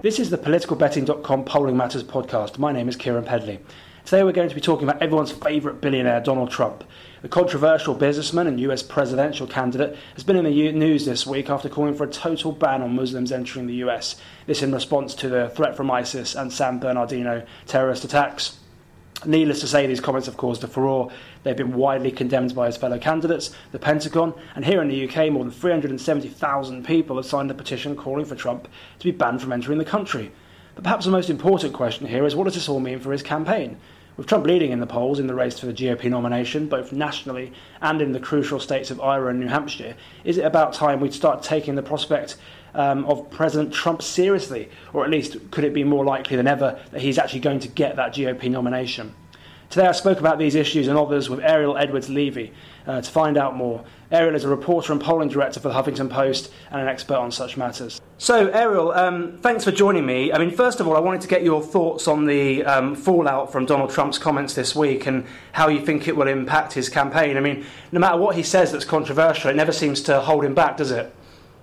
This is the politicalbetting.com Polling Matters podcast. My name is Kieran Pedley. Today we're going to be talking about everyone's favourite billionaire, Donald Trump. The controversial businessman and US presidential candidate has been in the news this week after calling for a total ban on Muslims entering the US. This in response to the threat from ISIS and San Bernardino terrorist attacks. Needless to say, these comments have caused a furore. They've been widely condemned by his fellow candidates, the Pentagon, and here in the UK, more than 370,000 people have signed a petition calling for Trump to be banned from entering the country. But perhaps the most important question here is, what does this all mean for his campaign? With Trump leading in the polls in the race for the GOP nomination, both nationally and in the crucial states of Iowa and New Hampshire, is it about time we'd start taking the prospect of President Trump seriously? Or at least, could it be more likely than ever that he's actually going to get that GOP nomination? Today I spoke about these issues and others with Ariel Edwards-Levy to find out more. Ariel is a reporter and polling director for the Huffington Post and an expert on such matters. So, Ariel, thanks for joining me. I mean, first of all, I wanted to get your thoughts on the fallout from Donald Trump's comments this week and how you think it will impact his campaign. I mean, no matter what he says that's controversial, it never seems to hold him back, does it?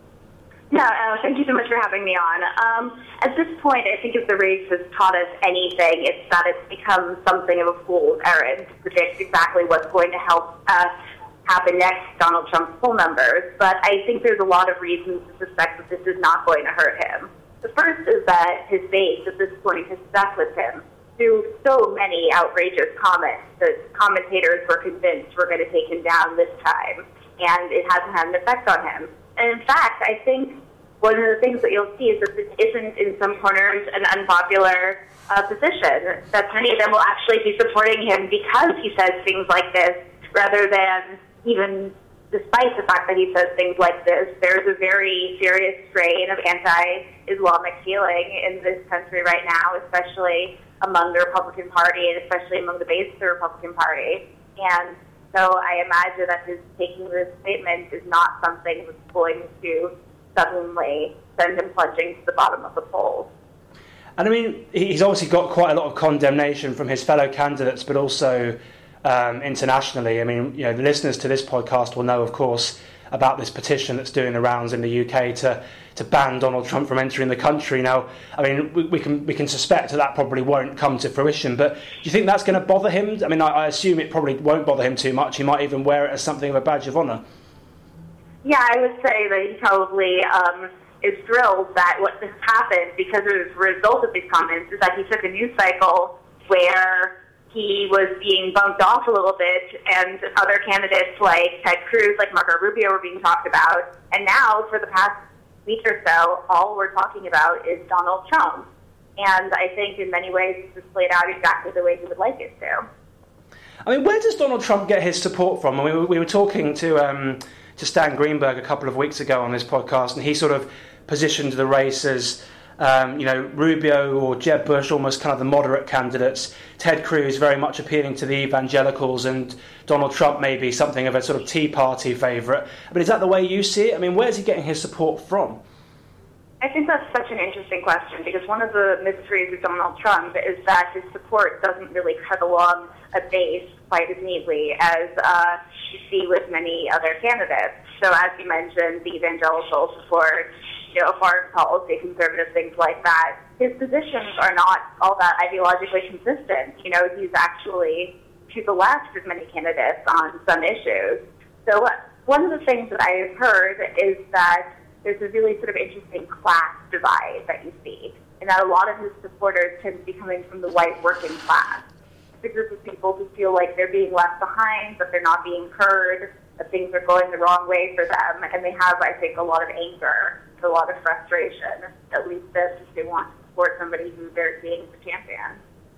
No, thank you so much for having me on. At this point, I think if the race has taught us anything, it's that it's become something of a fool's errand to predict exactly what's going to help happen next to Donald Trump's poll numbers. But I think there's a lot of reasons to suspect that this is not going to hurt him. The first is that his base at this point has stuck with him through so many outrageous comments that commentators were convinced were going to take him down this time, and it hasn't had an effect on him. And in fact, I think one of the things that you'll see is that this isn't, in some corners, an unpopular position, that many of them will actually be supporting him because he says things like this, rather than even despite the fact that he says things like this. There's a very serious strain of anti-Islamic feeling in this country right now, especially among the Republican Party and especially among the base of the Republican Party. And so I imagine that his taking this statement is not something that's going to suddenly send him plunging to the bottom of the polls. And I mean, he's obviously got quite a lot of condemnation from his fellow candidates, but also internationally. I mean, you know, the listeners to this podcast will know, of course, about this petition that's doing the rounds in the UK to ban Donald Trump from entering the country. Now, I mean, we can suspect that probably won't come to fruition, but do you think that's going to bother him? I mean, I assume it probably won't bother him too much. He might even wear it as something of a badge of honour. Yeah, I would say that he probably is thrilled that what has happened, because as a result of these comments, is that he took a news cycle where he was being bumped off a little bit, and other candidates like Ted Cruz, like Marco Rubio, were being talked about. And now, for the past week or so, all we're talking about is Donald Trump. And I think in many ways this has played out exactly the way he would like it to. I mean, where does Donald Trump get his support from? I mean, we were talking to Stan Greenberg a couple of weeks ago on this podcast, and he sort of positioned the race as, Rubio or Jeb Bush, almost kind of the moderate candidates. Ted Cruz very much appealing to the evangelicals, and Donald Trump maybe something of a sort of Tea Party favourite. But is that the way you see it? I mean, where's he getting his support from? I think that's such an interesting question, because one of the mysteries of Donald Trump is that his support doesn't really cut along a base quite as neatly as you see with many other candidates. So as you mentioned, the evangelical support, foreign policy, conservative things like that. His positions are not all that ideologically consistent. He's actually to the left of many candidates on some issues. So one of the things that I have heard is that there's a really sort of interesting class divide that you see, and that a lot of his supporters tend to be coming from the white working class. It's a group of people who feel like they're being left behind, that they're not being heard, that things are going the wrong way for them, and they have, I think, a lot of anger, a lot of frustration that leads them to want to support somebody who they're seeing as a champion.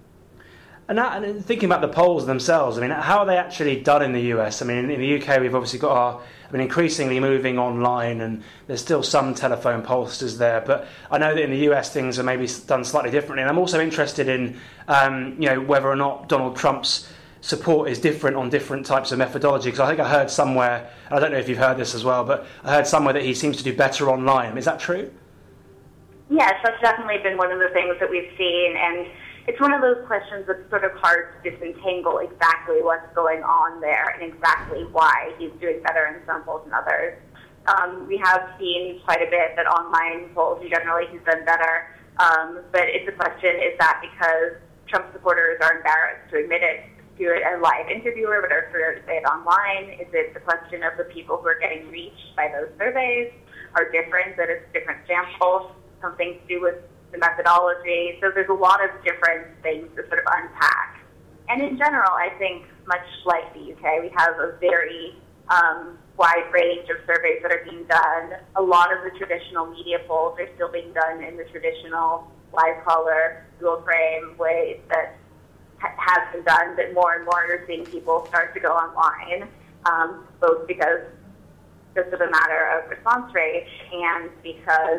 And thinking about the polls themselves, I mean, how are they actually done in the US? I mean, in the UK, we've obviously got increasingly moving online, and there's still some telephone pollsters there. But I know that in the US, things are maybe done slightly differently. And I'm also interested in, whether or not Donald Trump's support is different on different types of methodology. Because I think I heard somewhere, I don't know if you've heard this as well, but I heard somewhere that he seems to do better online. Is that true? Yes, that's definitely been one of the things that we've seen, and it's one of those questions that's sort of hard to disentangle exactly what's going on there and exactly why he's doing better in some polls than others. We have seen quite a bit that online polls, generally, he's done better. But it's a question, is that because Trump supporters are embarrassed to admit it to a live interviewer but are scared to say it online? Is it the question of the people who are getting reached by those surveys are different, that it's different samples, something to do with the methodology? So there's a lot of different things to sort of unpack. And in general, I think, much like the UK, we have a very wide range of surveys that are being done. A lot of the traditional media polls are still being done in the traditional live caller, dual frame ways that have been done, but more and more you're seeing people start to go online, both because just of a matter of response rate and because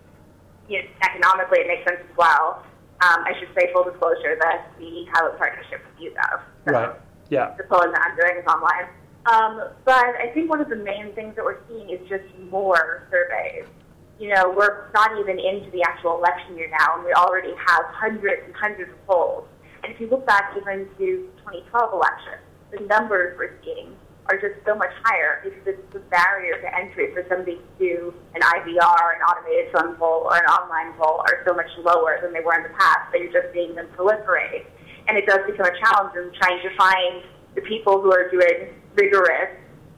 economically it makes sense as well. I should say, full disclosure, that we have a partnership with YouGov. So right. Yeah. the polling that I'm doing is online. But I think one of the main things that we're seeing is just more surveys. We're not even into the actual election year now, and we already have hundreds and hundreds of polls. And if you look back even to 2012 election, the numbers we're seeing are just so much higher because the barrier to entry for somebody to do an IVR, an automated phone poll, or an online poll are so much lower than they were in the past that you're just seeing them proliferate. And it does become a challenge in trying to find the people who are doing rigorous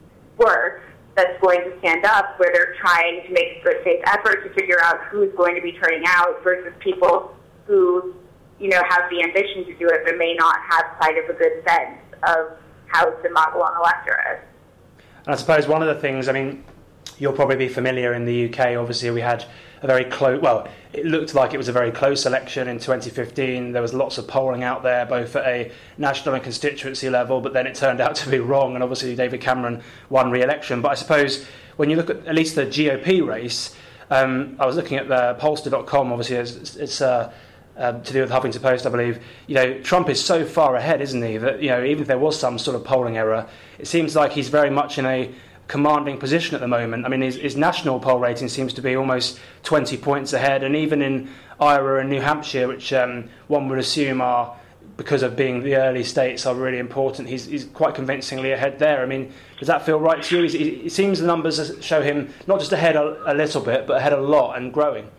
work that's going to stand up, where they're trying to make a good faith effort to figure out who's going to be turning out versus people who, have the ambition to do it but may not have quite of a good sense of how to model an electorate. And I suppose one of the things, you'll probably be familiar in the UK, obviously we had a very close, it looked like it was a very close election in 2015. There was lots of polling out there, both at a national and constituency level, but then it turned out to be wrong, and obviously David Cameron won re-election. But I suppose when you look at least the GOP race, I was looking at the pollster.com, obviously it's to do with Huffington Post, I believe. Trump is so far ahead, isn't he, that even if there was some sort of polling error, it seems like he's very much in a commanding position at the moment. His national poll rating seems to be almost 20 points ahead, and even in Iowa and New Hampshire, which one would assume are, because of being the early states, are really important, he's quite convincingly ahead there. Does that feel right to you? It seems the numbers show him not just ahead a little bit, but ahead a lot and growing.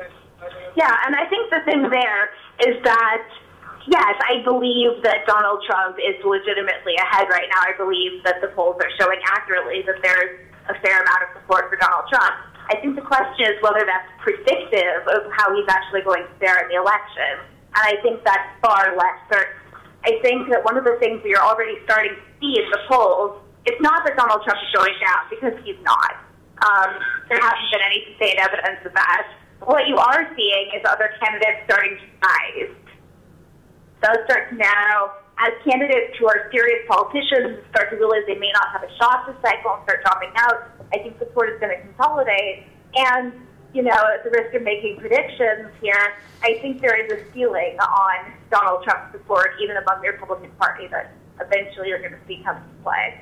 Yeah, and I think the thing there is that, yes, I believe that Donald Trump is legitimately ahead right now. I believe that the polls are showing accurately that there's a fair amount of support for Donald Trump. I think the question is whether that's predictive of how he's actually going to fare in the election. And I think that's far less certain. I think that one of the things we are already starting to see in the polls, it's not that Donald Trump is going down, because he's not. There hasn't been any sustained evidence of that. What you are seeing is other candidates starting to rise. Those start to narrow as candidates who are serious politicians start to realize they may not have a shot this cycle and start dropping out. I think support is going to consolidate. And, at the risk of making predictions here, I think there is a ceiling on Donald Trump's support, even among the Republican Party, that eventually you're going to see come to play.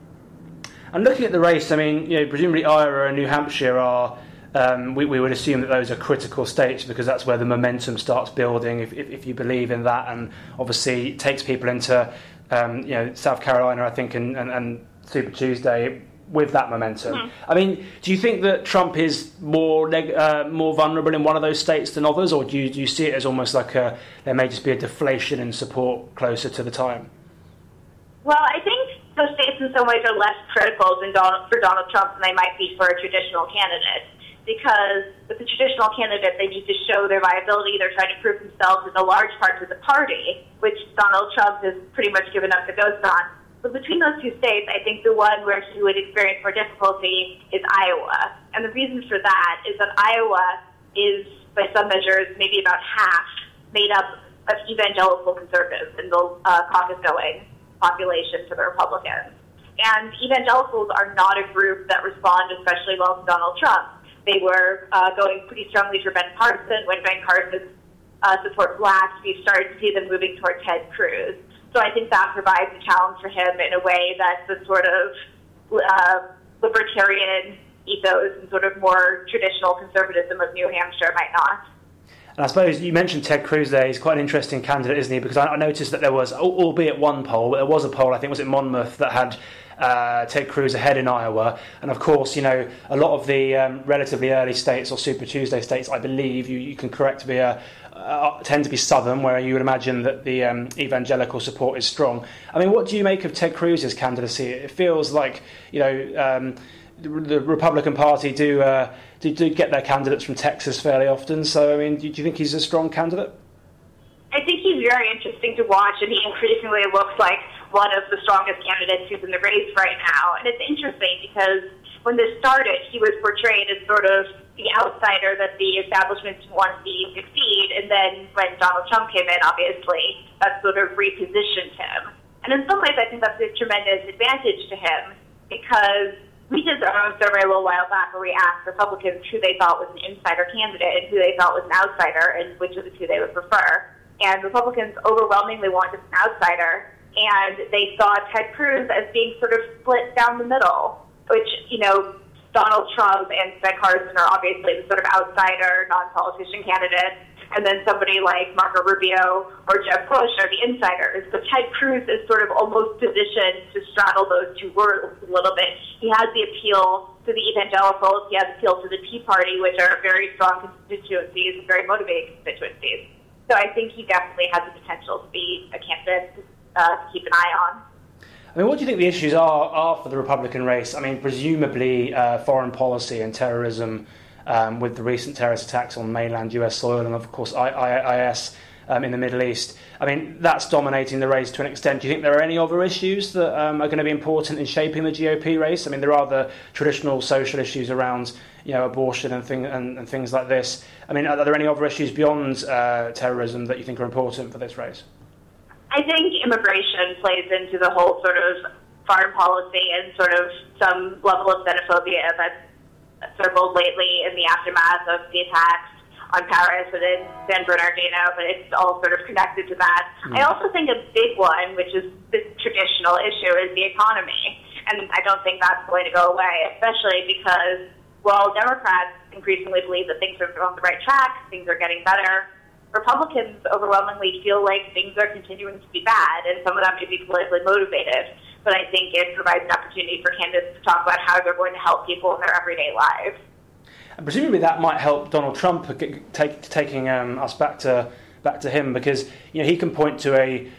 And looking at the race, presumably Iowa and New Hampshire are... we would assume that those are critical states because that's where the momentum starts building, if you believe in that, and obviously it takes people into South Carolina, I think, and Super Tuesday with that momentum. Mm-hmm. Do you think that Trump is more vulnerable in one of those states than others, or do you see it as almost like there may just be a deflation in support closer to the time? Well, I think those states in some ways are less critical for Donald Trump than they might be for a traditional candidate. Because with the traditional candidate, they need to show their viability. They're trying to prove themselves in a large part to the party, which Donald Trump has pretty much given up the ghost on. But between those two states, I think the one where he would experience more difficulty is Iowa. And the reason for that is that Iowa is, by some measures, maybe about half made up of evangelical conservatives in the caucus-going population to the Republicans. And evangelicals are not a group that respond especially well to Donald Trump. They were going pretty strongly for Ben Carson. When Ben Carson support blacks, we've started to see them moving toward Ted Cruz. So I think that provides a challenge for him in a way that the sort of libertarian ethos and sort of more traditional conservatism of New Hampshire might not. And I suppose you mentioned Ted Cruz there. He's quite an interesting candidate, isn't he? Because I noticed that there was, albeit one poll, but there was a poll, I think was it Monmouth, that had Ted Cruz ahead in Iowa. And of course, you know, a lot of the relatively early states or Super Tuesday states, I believe, you can correct me, tend to be southern, where you would imagine that the evangelical support is strong. I mean, what do you make of Ted Cruz's candidacy? It feels like, you know, the Republican Party do get their candidates from Texas fairly often. So, I mean, do you think he's a strong candidate? I think he's very interesting to watch, and he increasingly looks like one of the strongest candidates who's in the race right now. And it's interesting because when this started, he was portrayed as sort of the outsider that the establishment wanted to see succeed. And then when Donald Trump came in, obviously, that sort of repositioned him. And in some ways, I think that's a tremendous advantage to him, because we did our own survey a little while back where we asked Republicans who they thought was an insider candidate and who they thought was an outsider and which of the two they would prefer. And Republicans overwhelmingly wanted an outsider, and they saw Ted Cruz as being sort of split down the middle, which, you know, Donald Trump and Ben Carson are obviously the sort of outsider, non-politician candidates, and then somebody like Marco Rubio or Jeb Bush are the insiders. But Ted Cruz is sort of almost positioned to straddle those two worlds a little bit. He has the appeal to the evangelicals, he has the appeal to the Tea Party, which are very strong constituencies, very motivated constituencies. So I think he definitely has the potential to be a candidate to keep an eye on. I mean, what do you think the issues are for the Republican race? I mean, presumably foreign policy and terrorism, with the recent terrorist attacks on mainland US soil, and of course IS in the Middle East. I mean, that's dominating the race to an extent. Do you think there are any other issues that are going to be important in shaping the GOP race? I mean, there are the traditional social issues around, you know, abortion and things like this. I mean, are there any other issues beyond terrorism that you think are important for this race? I think immigration plays into the whole sort of foreign policy and sort of some level of xenophobia that's circled lately in the aftermath of the attacks on Paris and in San Bernardino, but it's all sort of connected to that. I also think a big one, which is the traditional issue, is the economy. And I don't think that's going to go away, especially because while Democrats increasingly believe that things are on the right track, things are getting better, Republicans overwhelmingly feel like things are continuing to be bad, and some of that may be politically motivated. But I think it provides an opportunity for candidates to talk about how they're going to help people in their everyday lives. And presumably that might help Donald Trump taking us back to him, because, you know, he can point to a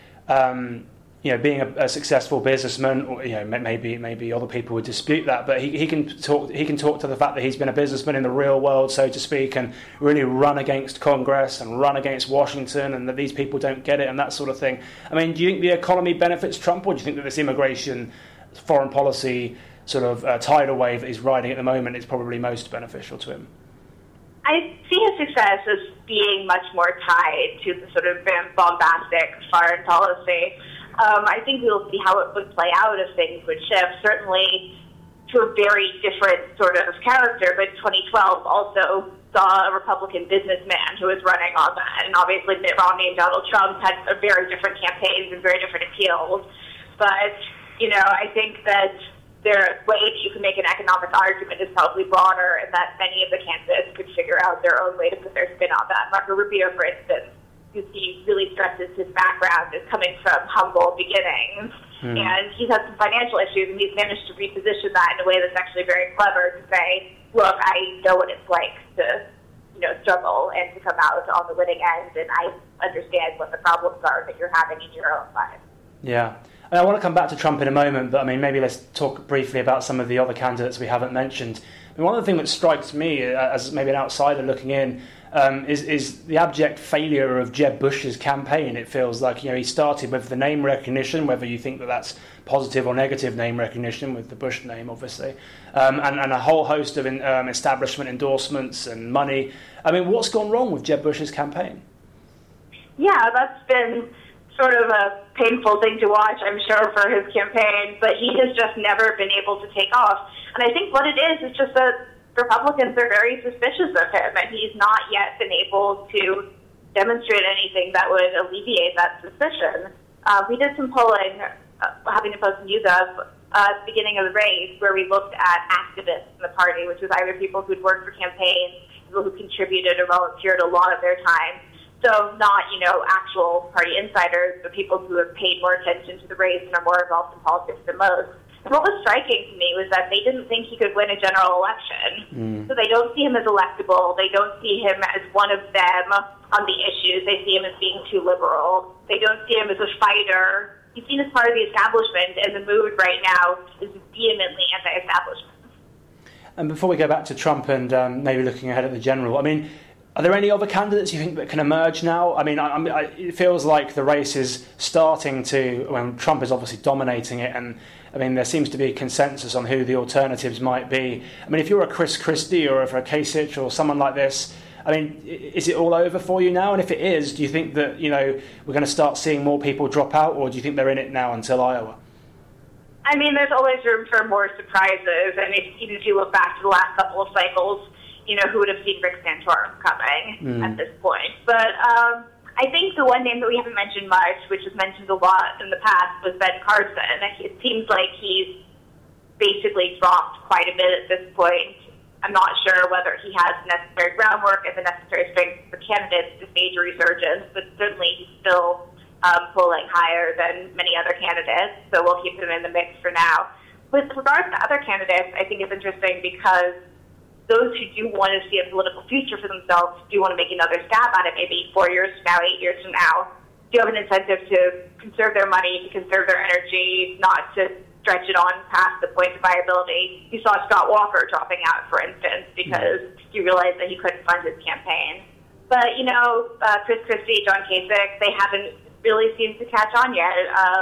being a successful businessman, or, you know, maybe other people would dispute that, but he can talk to the fact that he's been a businessman in the real world, so to speak, and really run against Congress and run against Washington, and that these people don't get it and that sort of thing. I mean, do you think the economy benefits Trump, or do you think that this immigration, foreign policy sort of tidal wave that he's riding at the moment is probably most beneficial to him? I see his success as being much more tied to the sort of bombastic foreign policy. I think we'll see how it would play out if things would shift, certainly to a very different sort of character, but 2012 also saw a Republican businessman who was running on that, and obviously Mitt Romney and Donald Trump had a very different campaigns and very different appeals. But, you know, I think that their way that you can make an economic argument is probably broader, and that many of the candidates could figure out their own way to put their spin on that. Marco Rubio, for instance, who he really stresses his background is coming from humble beginnings, and he's had some financial issues, and he's managed to reposition that in a way that's actually very clever to say, look, I know what it's like to, you know, struggle and to come out on the winning end, and I understand what the problems are that you're having in your own life. Yeah. And I want to come back to Trump in a moment, but I mean, maybe let's talk briefly about some of the other candidates we haven't mentioned. I mean, one of the things that strikes me as maybe an outsider looking in is the abject failure of Jeb Bush's campaign. It feels like, you know, he started with the name recognition, whether you think that that's positive or negative name recognition with the Bush name, obviously, and a whole host of establishment endorsements and money. I mean, what's gone wrong with Jeb Bush's campaign? Yeah, that's been sort of a painful thing to watch, I'm sure, for his campaign, but he has just never been able to take off. And I think what it is just that Republicans are very suspicious of him, and he's not yet been able to demonstrate anything that would alleviate that suspicion. We did some polling, Huffington Post and YouGov, at the beginning of the race, where we looked at activists in the party, which was either people who'd worked for campaigns, people who contributed or volunteered a lot of their time. So not, you know, actual party insiders, but people who have paid more attention to the race and are more involved in politics than most. And what was striking to me was that they didn't think he could win a general election. So they don't see him as electable. They don't see him as one of them on the issues. They see him as being too liberal. They don't see him as a fighter. He's seen as part of the establishment, and the mood right now is vehemently anti-establishment. And before we go back to Trump and maybe looking ahead at the general, I mean, are there any other candidates you think that can emerge now? I mean, it feels like the race is starting to, when Trump is obviously dominating it, and I mean, there seems to be a consensus on who the alternatives might be. I mean, if you're a Chris Christie or if a Kasich or someone like this, I mean, is it all over for you now? And if it is, do you think that, we're going to start seeing more people drop out, or do you think they're in it now until Iowa? I mean, there's always room for more surprises, and even if you look back to the last couple of cycles, who would have seen Rick Santorum coming at this point. But I think the one name that we haven't mentioned much, which was mentioned a lot in the past, was Ben Carson. It seems like he's basically dropped quite a bit at this point. I'm not sure whether he has the necessary groundwork and the necessary strength for candidates to stage a resurgence, but certainly he's still polling higher than many other candidates, so we'll keep him in the mix for now. With regards to other candidates, I think it's interesting because those who do want to see a political future for themselves do want to make another stab at it, maybe 4 years from now, 8 years from now, do have an incentive to conserve their money, to conserve their energy, not to stretch it on past the point of viability. You saw Scott Walker dropping out, for instance, because he realized that he couldn't fund his campaign. But, Chris Christie, John Kasich, they haven't really seemed to catch on yet.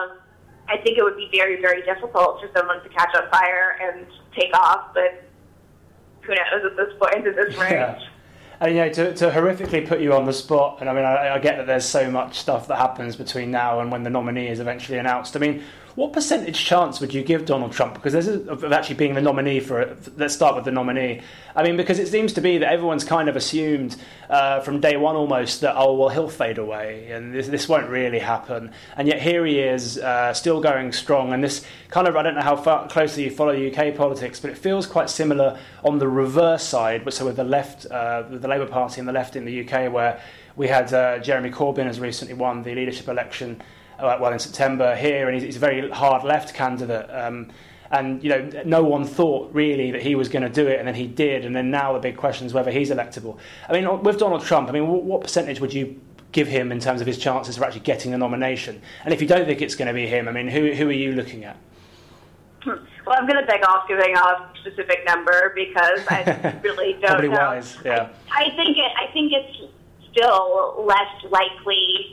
I think it would be very, very difficult for someone to catch on fire and take off, but who knows at this point in this race. Yeah. And to horrifically put you on the spot, and I mean, I get that there's so much stuff that happens between now and when the nominee is eventually announced. I mean, what percentage chance would you give Donald Trump? Because this is of actually being the nominee for it. Let's start with the nominee. I mean, because it seems to be that everyone's kind of assumed from day one almost that, he'll fade away and this won't really happen. And yet here he is, still going strong. And this kind of, I don't know how closely you follow UK politics, but it feels quite similar on the reverse side. So with the left, with the Labour Party and the left in the UK, where we had Jeremy Corbyn has recently won the leadership election in September here, and he's a very hard left candidate. And no one thought really that he was going to do it, and then he did. And then now the big question is whether he's electable. I mean, with Donald Trump, I mean, what percentage would you give him in terms of his chances of actually getting the nomination? And if you don't think it's going to be him, I mean, who are you looking at? Well, I'm going to beg off giving a specific number because I really don't Probably know. Wise, yeah. I think it's still less likely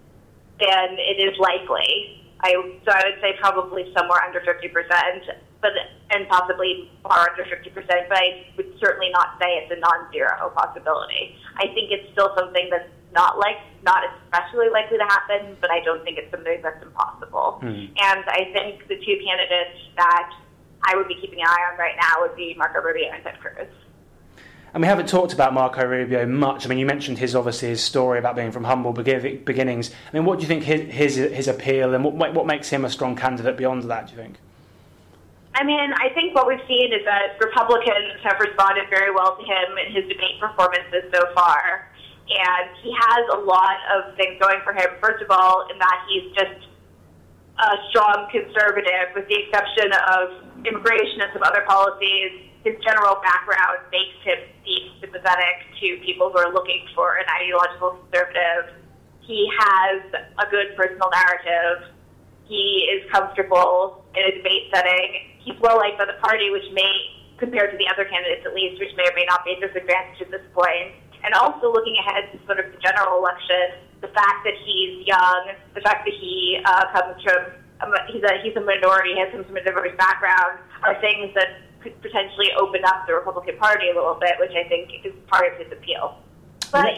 than it is likely. So I would say probably somewhere under 50%, and possibly far under 50%, but I would certainly not say it's a non-zero possibility. I think it's still something that's not especially likely to happen, but I don't think it's something that's impossible. And I think the two candidates that I would be keeping an eye on right now would be Marco Rubio and Ted Cruz. And we haven't talked about Marco Rubio much. I mean, you mentioned his story about being from humble beginnings. I mean, what do you think his appeal, and what makes him a strong candidate beyond that, do you think? I mean, I think what we've seen is that Republicans have responded very well to him in his debate performances so far. And he has a lot of things going for him. First of all, in that he's just a strong conservative, with the exception of immigration and some other policies. His general background makes him seem sympathetic to people who are looking for an ideological conservative. He has a good personal narrative. He is comfortable in a debate setting. He's well liked by the party, which may, compared to the other candidates at least, which may or may not be a disadvantage at this point. And also looking ahead to sort of the general election, the fact that he's young, the fact that he comes from, he's a minority, has some sort of diverse background, are things that could potentially open up the Republican Party a little bit, which I think is part of his appeal. But,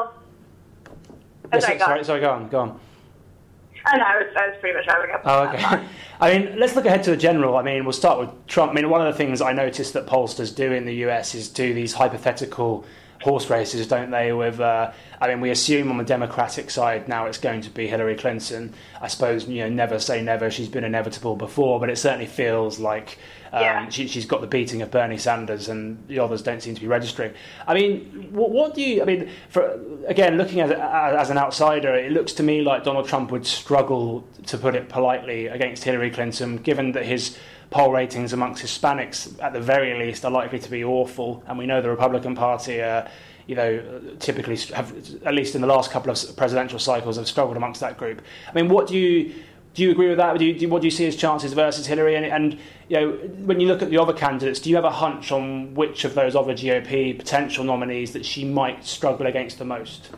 Sorry, go on. Oh, no, I was pretty much wrapping up. Oh, okay. I mean, let's look ahead to the general. I mean, we'll start with Trump. I mean, one of the things I noticed that pollsters do in the US is do these hypothetical horse races, don't they? With, we assume on the Democratic side now it's going to be Hillary Clinton. I suppose, never say never. She's been inevitable before, but it certainly feels like she's got the beating of Bernie Sanders, and the others don't seem to be registering. I mean, what do you? I mean, looking at it as an outsider, it looks to me like Donald Trump would struggle, to put it politely, against Hillary Clinton, given that his poll ratings amongst Hispanics, at the very least, are likely to be awful. And we know the Republican Party, typically have, at least in the last couple of presidential cycles, have struggled amongst that group. I mean, what do you agree with that? What do you see as chances versus Hillary? And when you look at the other candidates, do you have a hunch on which of those other GOP potential nominees that she might struggle against the most?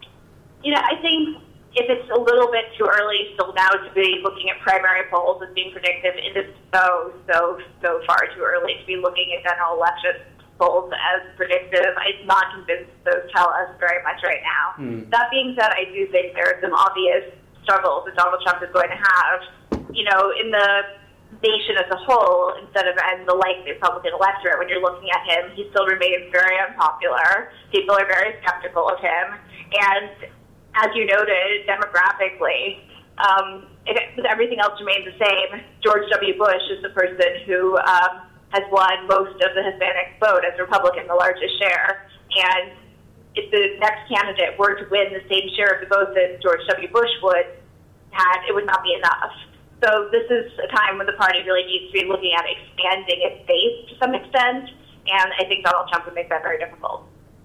I think if it's a little bit too early still now to be looking at primary polls and being predictive, it is so far too early to be looking at general election polls as predictive. I'm not convinced those tell us very much right now. That being said, I do think there are some obvious struggles that Donald Trump is going to have, in the nation as a whole, instead of in the likely Republican electorate. When you're looking at him, he still remains very unpopular. People are very skeptical of him. And as you noted, demographically, if everything else remains the same, George W. Bush is the person who has won most of the Hispanic vote as Republican, the largest share. And if the next candidate were to win the same share of the vote that George W. Bush it would not be enough. So this is a time when the party really needs to be looking at expanding its base to some extent, and I think Donald Trump would make that very difficult.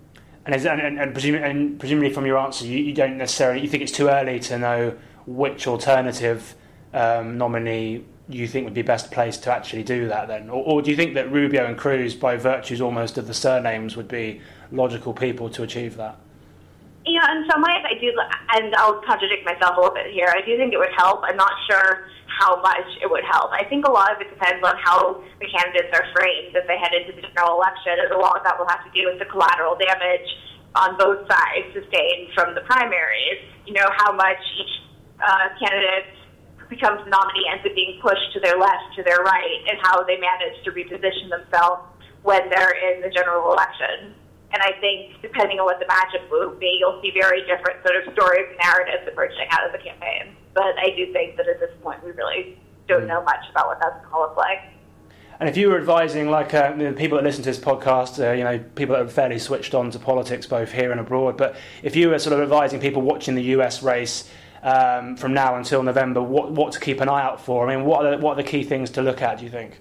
And presumably from your answer, you don't necessarily, you think it's too early to know which alternative nominee you think would be best placed to actually do that then? Or do you think that Rubio and Cruz, by virtues almost of the surnames, would be logical people to achieve that? In some ways I do, and I'll contradict myself a little bit here. I do think it would help. I'm not sure how much it would help. I think a lot of it depends on how the candidates are framed as they head into the general election, and a lot of that will have to do with the collateral damage on both sides sustained from the primaries. How much each candidate becomes the nominee ends up being pushed to their left, to their right, and how they manage to reposition themselves when they're in the general election. And I think, depending on what the matchup will be, you'll see very different sort of stories and narratives emerging out of the campaign. But I do think that at this point, we really don't know much about what that's going to look like. And if you were advising, the people that listen to this podcast, people that are fairly switched on to politics, both here and abroad, but if you were sort of advising people watching the US race from now until November, what to keep an eye out for? I mean, what are the key things to look at, do you think?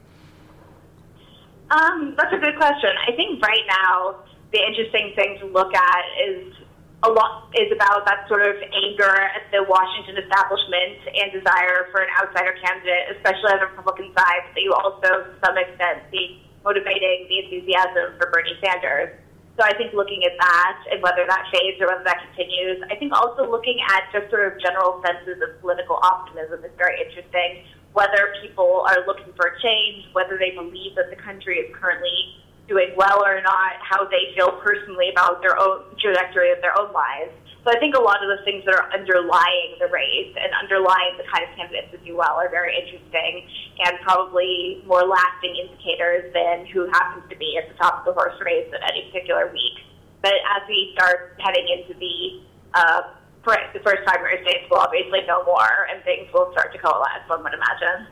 That's a good question. I think right now, the interesting thing to look at is about that sort of anger at the Washington establishment and desire for an outsider candidate, especially on the Republican side, but you also, to some extent, see motivating the enthusiasm for Bernie Sanders. So I think looking at that and whether that fades or whether that continues. I think also looking at just sort of general senses of political optimism is very interesting, whether people are looking for a change, whether they believe that the country is currently doing well or not, how they feel personally about their own trajectory of their own lives. So I think a lot of the things that are underlying the race and underlying the kind of candidates that do well are very interesting and probably more lasting indicators than who happens to be at the top of the horse race at any particular week. But as we start heading into the first primary states, we'll obviously know more and things will start to coalesce, one would imagine.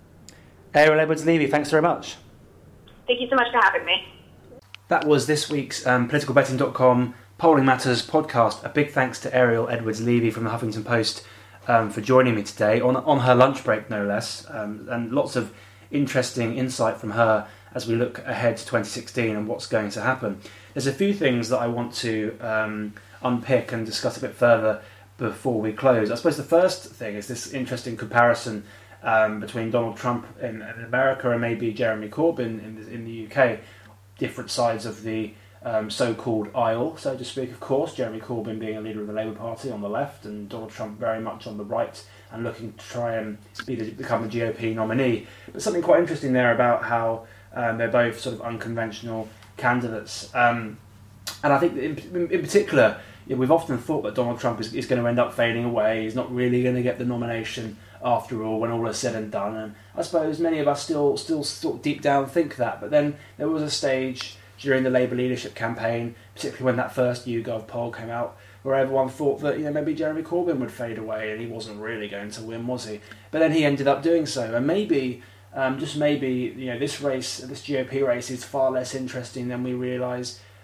Ariel Edwards-Levy, thanks very much. Thank you so much for having me. That was this week's politicalbetting.com Polling Matters podcast. A big thanks to Ariel Edwards-Levy from the Huffington Post for joining me today, on her lunch break no less, and lots of interesting insight from her as we look ahead to 2016 and what's going to happen. There's a few things that I want to unpick and discuss a bit further before we close. I suppose the first thing is this interesting comparison between Donald Trump in America and maybe Jeremy Corbyn in the UK, different sides of the so-called aisle, so to speak. Of course, Jeremy Corbyn being a leader of the Labour Party on the left, and Donald Trump very much on the right, and looking to try and become a GOP nominee. But something quite interesting there about how they're both sort of unconventional candidates, and I think in particular, we've often thought that Donald Trump is going to end up fading away. He's not really going to get the nomination after all, when all is said and done. And I suppose many of us still sort of deep down think that. But then there was a stage during the Labour leadership campaign, particularly when that first YouGov poll came out, where everyone thought that maybe Jeremy Corbyn would fade away, and he wasn't really going to win, was he? But then he ended up doing so, and maybe, just maybe, this race, this GOP race, is far less interesting than we realise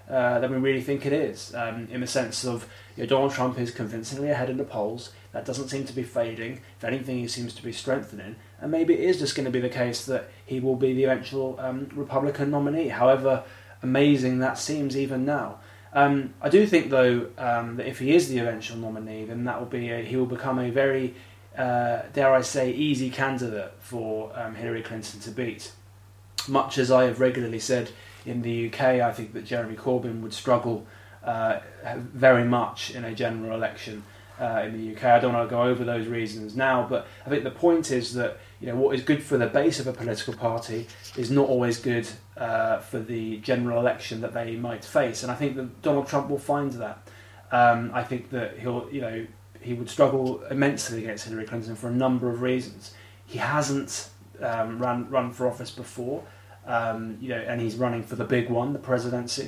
than we really think it is, in the sense of Donald Trump is convincingly ahead in the polls. That doesn't seem to be fading. If anything, he seems to be strengthening. And maybe it is just going to be the case that he will be the eventual Republican nominee, however amazing that seems even now. I do think, though, that if he is the eventual nominee, then that will be he will become a very, dare I say, easy candidate for Hillary Clinton to beat. Much as I have regularly said in the UK, I think that Jeremy Corbyn would struggle very much in a general election in the UK. I don't want to go over those reasons now, but I think the point is that what is good for the base of a political party is not always good for the general election that they might face, and I think that Donald Trump will find that. I think that he would struggle immensely against Hillary Clinton for a number of reasons. He hasn't run for office before, and he's running for the big one, the presidency.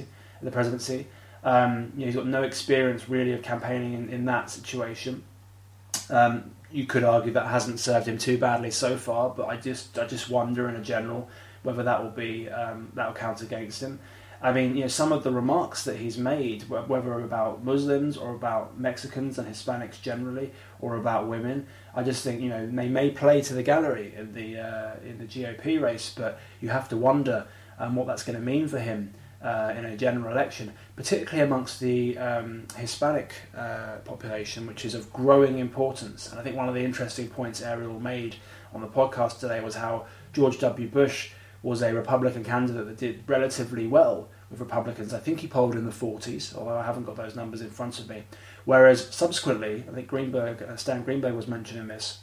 He's got no experience really of campaigning in that situation. You could argue that hasn't served him too badly so far, but I just wonder in a general whether that will count against him. I mean, some of the remarks that he's made, whether about Muslims or about Mexicans and Hispanics generally, or about women, I just think they may play to the gallery in the GOP race, but you have to wonder what that's going to mean for him in a general election, particularly amongst the Hispanic population, which is of growing importance. And I think one of the interesting points Ariel made on the podcast today was how George W. Bush was a Republican candidate that did relatively well with Republicans. I think he polled in the 40s, although I haven't got those numbers in front of me. Whereas subsequently, I think Stan Greenberg was mentioning this,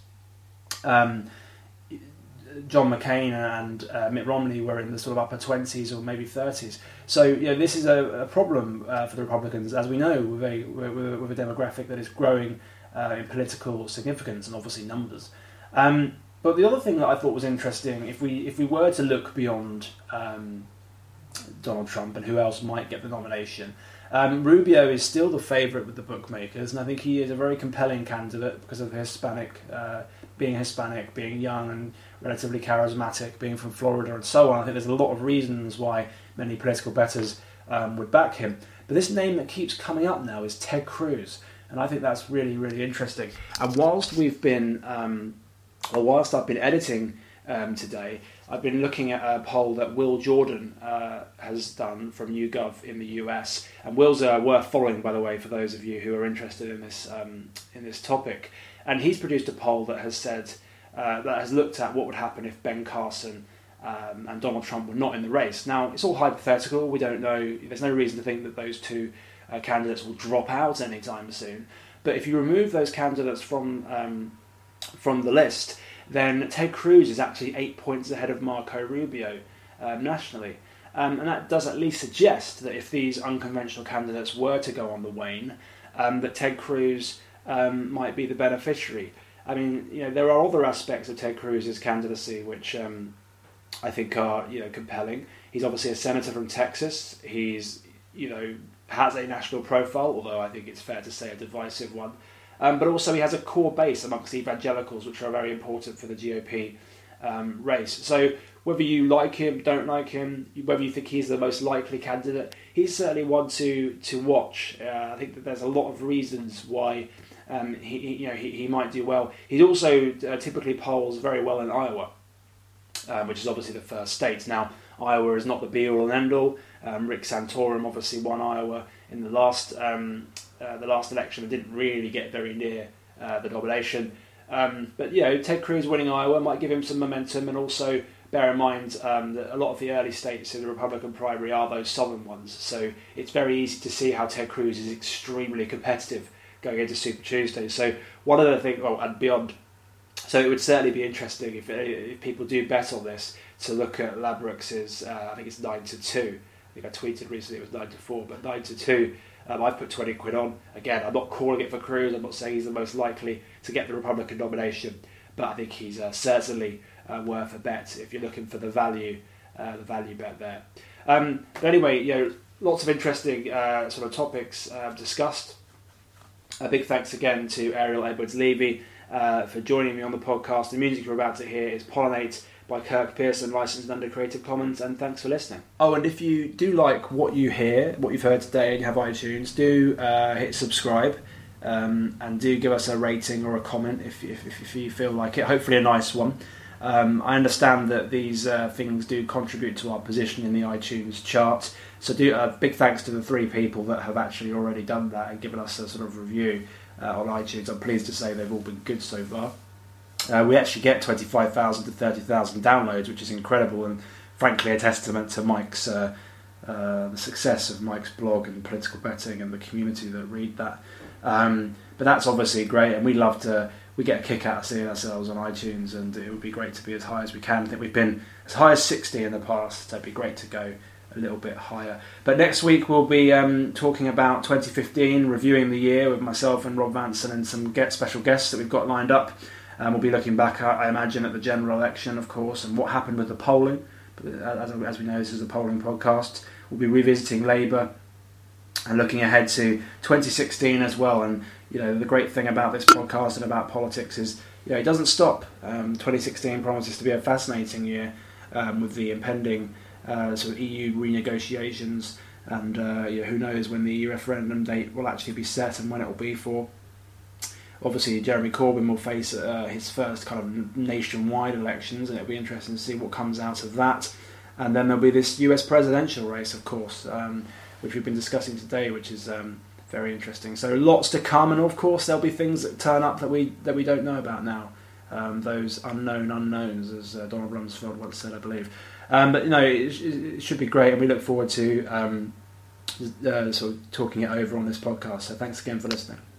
John McCain and Mitt Romney were in the sort of upper 20s or maybe 30s. So this is a problem for the Republicans, as we know, with a demographic that is growing in political significance and obviously numbers. But the other thing that I thought was interesting, if we were to look beyond Donald Trump and who else might get the nomination, Rubio is still the favourite with the bookmakers, and I think he is a very compelling candidate because of being Hispanic, being young and relatively charismatic, being from Florida and so on. I think there's a lot of reasons why many political bettors would back him. But this name that keeps coming up now is Ted Cruz, and I think that's really, really interesting. And whilst I've been editing today, I've been looking at a poll that Will Jordan has done from YouGov in the US, and Will's worth following, by the way, for those of you who are interested in this topic. And he's produced a poll that has said that has looked at what would happen if Ben Carson and Donald Trump were not in the race. Now, it's all hypothetical. We don't know. There's no reason to think that those two candidates will drop out anytime soon. But if you remove those candidates from the list, then Ted Cruz is actually 8 points ahead of Marco Rubio nationally. And that does at least suggest that if these unconventional candidates were to go on the wane, that Ted Cruz might be the beneficiary. I mean, there are other aspects of Ted Cruz's candidacy which I think are, compelling. He's obviously a senator from Texas. He's, has a national profile, although I think it's fair to say a divisive one. But also he has a core base amongst evangelicals, which are very important for the GOP race. So whether you like him, don't like him, whether you think he's the most likely candidate, he's certainly one to watch. I think that there's a lot of reasons why he might do well. He also typically polls very well in Iowa, which is obviously the first state. Now, Iowa is not the be-all and end-all. Rick Santorum obviously won Iowa in the last election and didn't really get very near the nomination. But Ted Cruz winning Iowa might give him some momentum, and also bear in mind that a lot of the early states in the Republican primary are those southern ones. So it's very easy to see how Ted Cruz is extremely competitive going into Super Tuesday. So one of the things, and beyond. So it would certainly be interesting if people do bet on this to look at Ladbrokes' I think it's 9-2. I think I tweeted recently it was 9-4, but 9-2. I've put 20 quid on. Again, I'm not calling it for Cruz. I'm not saying he's the most likely to get the Republican nomination, but I think he's certainly worth a bet if you're looking for the value bet there. But anyway, lots of interesting sort of topics discussed. A big thanks again to Ariel Edwards-Levy for joining me on the podcast. The music you're about to hear is Pollinate by Kirk Pearson, licensed under Creative Commons, and thanks for listening. Oh, and if you do like what you hear, what you've heard today, and you have iTunes, do hit subscribe, and do give us a rating or a comment if you feel like it, hopefully a nice one. I understand that these things do contribute to our position in the iTunes chart, so do big thanks to the 3 people that have actually already done that and given us a sort of review on iTunes. I'm pleased to say they've all been good so far. We actually get 25,000 to 30,000 downloads, which is incredible, and frankly a testament to Mike's the success of Mike's blog and political betting and the community that read that. But that's obviously great, and we get a kick out of seeing ourselves on iTunes, and it would be great to be as high as we can. I think we've been as high as 60 in the past, so it'd be great to go a little bit higher. But next week we'll be talking about 2015, reviewing the year with myself and Rob Vanson and some special guests that we've got lined up. We'll be looking back, I imagine, at the general election, of course, and what happened with the polling. As we know, this is a polling podcast. We'll be revisiting Labour and looking ahead to 2016 as well. And the great thing about this podcast and about politics is it doesn't stop. 2016 promises to be a fascinating year with the impending sort of EU renegotiations, and who knows when the EU referendum date will actually be set and when it will be for. Obviously, Jeremy Corbyn will face his first kind of nationwide elections, and it'll be interesting to see what comes out of that. And then there'll be this US presidential race, of course, which we've been discussing today, which is very interesting. So lots to come, and of course there'll be things that turn up that we don't know about now. Those unknown unknowns, as Donald Rumsfeld once said, I believe. But it should be great, and we look forward to sort of talking it over on this podcast. So thanks again for listening.